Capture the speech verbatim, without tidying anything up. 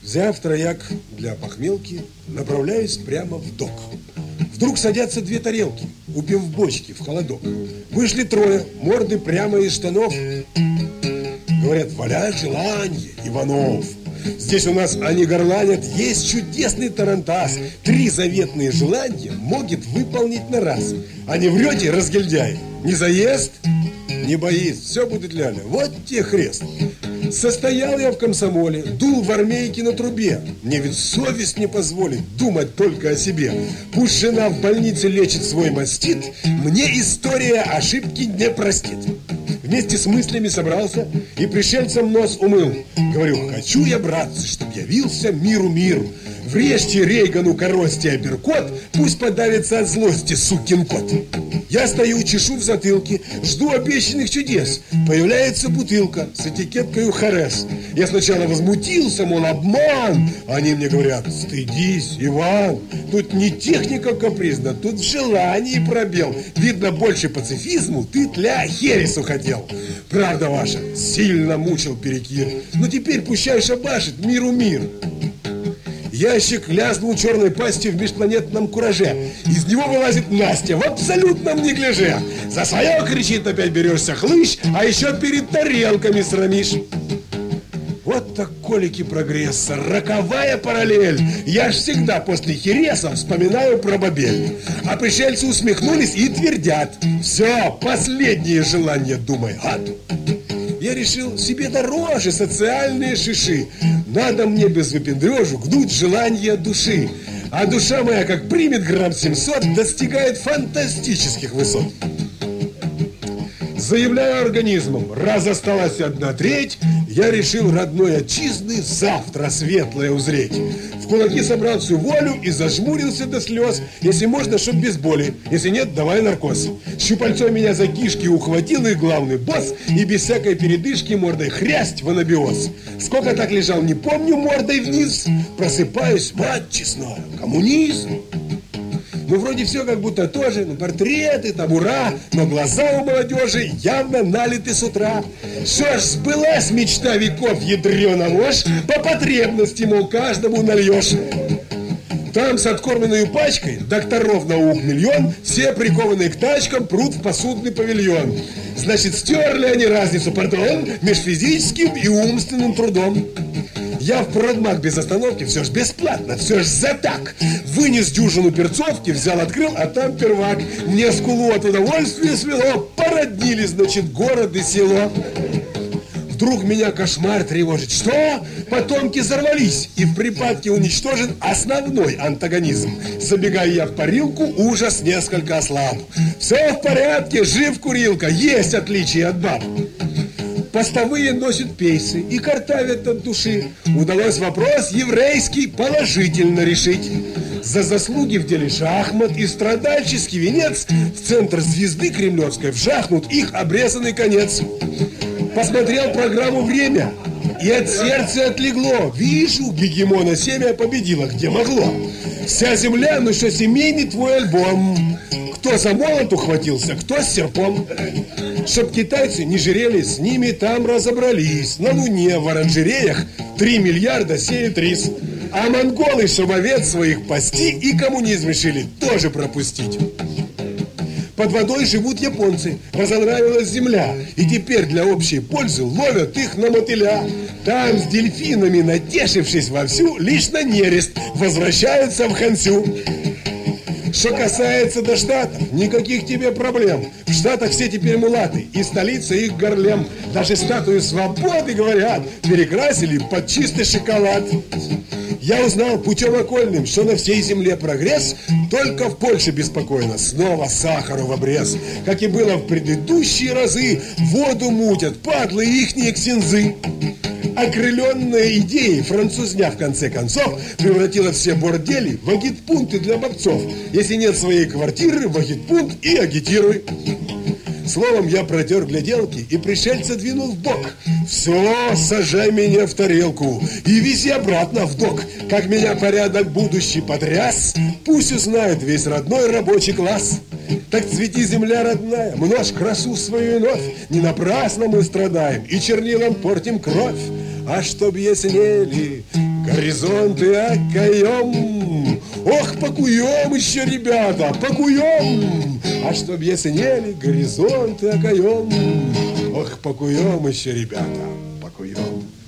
Завтра я для похмелки направляюсь прямо в док. Вдруг садятся две тарелки, упив в бочки, в холодок. Вышли трое, морды прямо из штанов. Говорят: валяй желание, Иванов. Здесь у нас они горланят: есть чудесный тарантас. Три заветные желания могет выполнить на раз. А не врете, разгильдяй? Не заест, не боится, все будет ляля. Вот те хрест. Состоял я в комсомоле, дул в армейке на трубе. Мне ведь совесть не позволит думать только о себе. Пусть жена в больнице лечит свой мастит, мне история ошибки не простит. Вместе с мыслями собрался и пришельцам нос умыл. Говорю: хочу я, братцы, чтоб явился миру мир. Врежьте Рейгану корости апперкот, пусть подавится от злости сукин кот. Я стою, чешу в затылке, жду обещанных чудес. Появляется бутылка с этикеткой Харес. Я сначала возмутился, мол, обман. Они мне говорят: стыдись, Иван, тут не техника капризна, тут в желании пробел. Видно, больше пацифизму ты тля хересу хотел. Правда ваша, сильно мучил перекир. Но теперь пущай шабашит, миру мир. Ящик лязнул черной пастью в межпланетном кураже. Из него вылазит Настя в абсолютном неглиже. За свое, кричит, опять берешься хлыщ, а еще перед тарелками срамишь. Вот так колики прогресса, роковая параллель. Я ж всегда после хереса вспоминаю про бабель. А пришельцы усмехнулись и твердят: все, последнее желание, думай, гад. Я решил, себе дороже социальные шиши. Надо мне без выпендрежу гнуть желание души. А душа моя, как примет грамм семьсот, достигает фантастических высот. Заявляю организмом: раз осталась одна треть, я решил родной отчизны завтра светлое узреть. В кулаки собрал всю волю и зажмурился до слез. Если можно, чтоб без боли, если нет, давай наркоз. Щупальцом меня за кишки ухватил их главный босс, и без всякой передышки мордой хрясть в анабиоз. Сколько так лежал, не помню, мордой вниз. Просыпаюсь, мать честная, коммунизм. Ну, вроде все как будто тоже, ну, портреты, табура, но глаза у молодежи явно налиты с утра. Что ж, сбылась мечта веков, ядрёна ложь, по потребности, мол, каждому нальешь. Там с откормленной пачкой докторов наук миллион, все прикованные к тачкам прут в посудный павильон. Значит, стерли они разницу, пардон, между физическим и умственным трудом. Я в продмаг без остановки, все ж бесплатно, все ж за так. Вынес дюжину перцовки, взял, открыл, а там первак. Мне скулу от удовольствия свело, породнили, значит, город и село. Вдруг меня кошмар тревожит. Что? Потомки взорвались, и в припадке уничтожен основной антагонизм. Забегая я в парилку, ужас несколько ослаб. Все в порядке, жив курилка, есть отличие от баб. Постовые носят пейсы и картавят от души. Удалось вопрос еврейский положительно решить. За заслуги в деле шахмат и страдальческий венец в центр звезды кремлевской вжахнут их обрезанный конец. Посмотрел программу «Время» и от сердца отлегло. Вижу, гегемона семя победила, где могло. Вся земля, ну что, семейный твой альбом. Кто за молот ухватился, кто с серпом. Чтоб китайцы не жирели, с ними там разобрались. На Луне в оранжереях три миллиарда сеют рис. А монголы, чтоб овец своих пасти, и коммунизм решили тоже пропустить. Под водой живут японцы, разонравилась земля, и теперь для общей пользы ловят их на мотыля. Там с дельфинами, натешившись вовсю, лишь на нерест возвращаются в Хансю. Что касается до Штатов, никаких тебе проблем. В Штатах все теперь мулаты, и столица их Гарлем. Даже статую свободы, говорят, перекрасили под чистый шоколад. Я узнал путем окольным, что на всей земле прогресс, только в Польше беспокойно, снова сахару в обрез. Как и было в предыдущие разы, воду мутят падлы ихние ксензы. Окрыленная идеей, французня в конце концов превратила все бордели в агитпункты для бобцов. Если нет своей квартиры, в агитпункт и агитируй. Словом, я протер гляделки и пришельца двинул в бок. Все, сажай меня в тарелку и вези обратно в док. Как меня порядок будущий потряс, пусть узнает весь родной рабочий класс. Так цвети, земля родная, множь красу свою вновь. Не напрасно мы страдаем и чернилом портим кровь. А чтоб яснели горизонты окоем. Ох, покуем еще, ребята, покуем. А чтоб яснели горизонты окоем. Ох, покуем еще, ребята, покуем.